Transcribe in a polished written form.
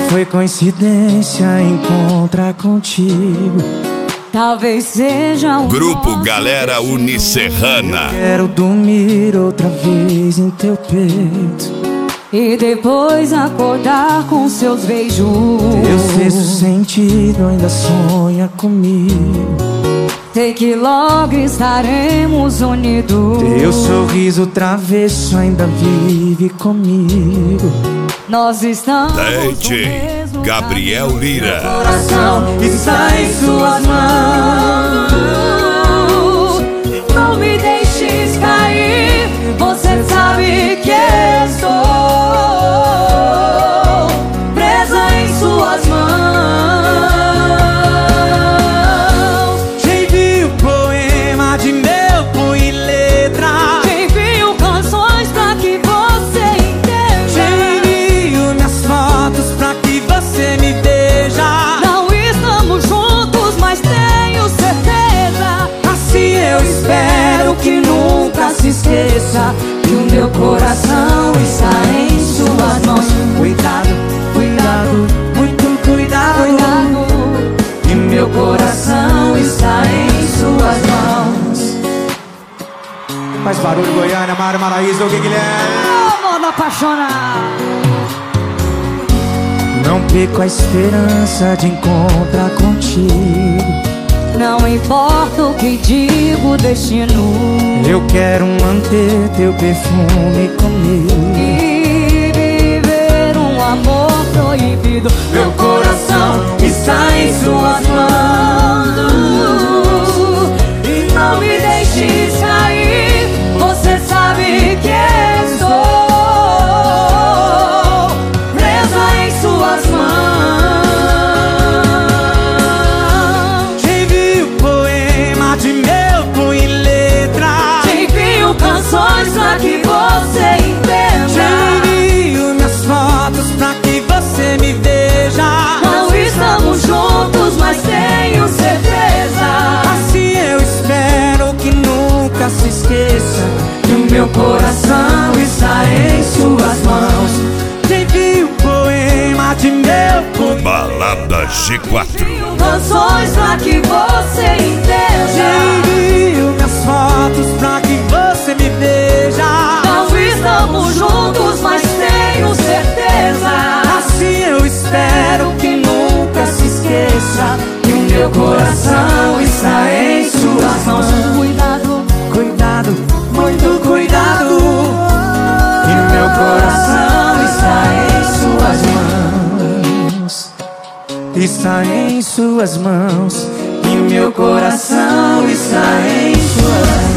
foi coincidência encontrar contigo. Talvez seja um Grupo Galera Unicerrana. Quero dormir outra vez em teu peito e depois acordar com seus beijos. Teu sexto sentido ainda sonha comigo. Sei que logo estaremos unidos. Teu sorriso travesso ainda vive comigo. Nós estamos DJ Gabriel Lira. Meu coração está em suas mãos. Não me deixes cair. Você sabe que estou presa em suas mãos. Te envio poema de meu punho e letra. Te envio canções pra que você entenda. Te envio minhas fotos pra que você me veja. Não estamos juntos, mas tenho certeza. Assim eu espero que nunca se esqueça que o meu coração está em suas mãos. Cuidado, cuidado, muito cuidado, Cuidado, e meu coração está em suas mãos. Faz barulho, Goiânia, Mário Maraíza, o Guilherme. amor apaixonado. Não perco a esperança de encontrar contigo. Não importa o que digo, destino. Eu quero manter teu perfume comigo E viver um amor proibido. Meu coração está em suas mãos. E não me deixes cair. Você sabe que estou presa em suas mãos. Te envio poema de meu punho e letra. Te envio canções pra que você Te entenda. envio minhas fotos pra que você me veja. Não estamos juntos, mas tenho certeza. Assim eu espero que nunca se esqueça que o meu coração está em suas mãos. Te envio poema de meu punho. Balada G4. Canções pra que você Te entenda. envio minhas fotos pra que você me veja. Não estamos juntos, mas tenho certeza. Assim eu espero que nunca se esqueça que o meu coração está em suas mãos. Cuidado, Cuidado, muito cuidado, e meu coração está em suas mãos. Está em suas mãos, e meu coração está em suas mãos.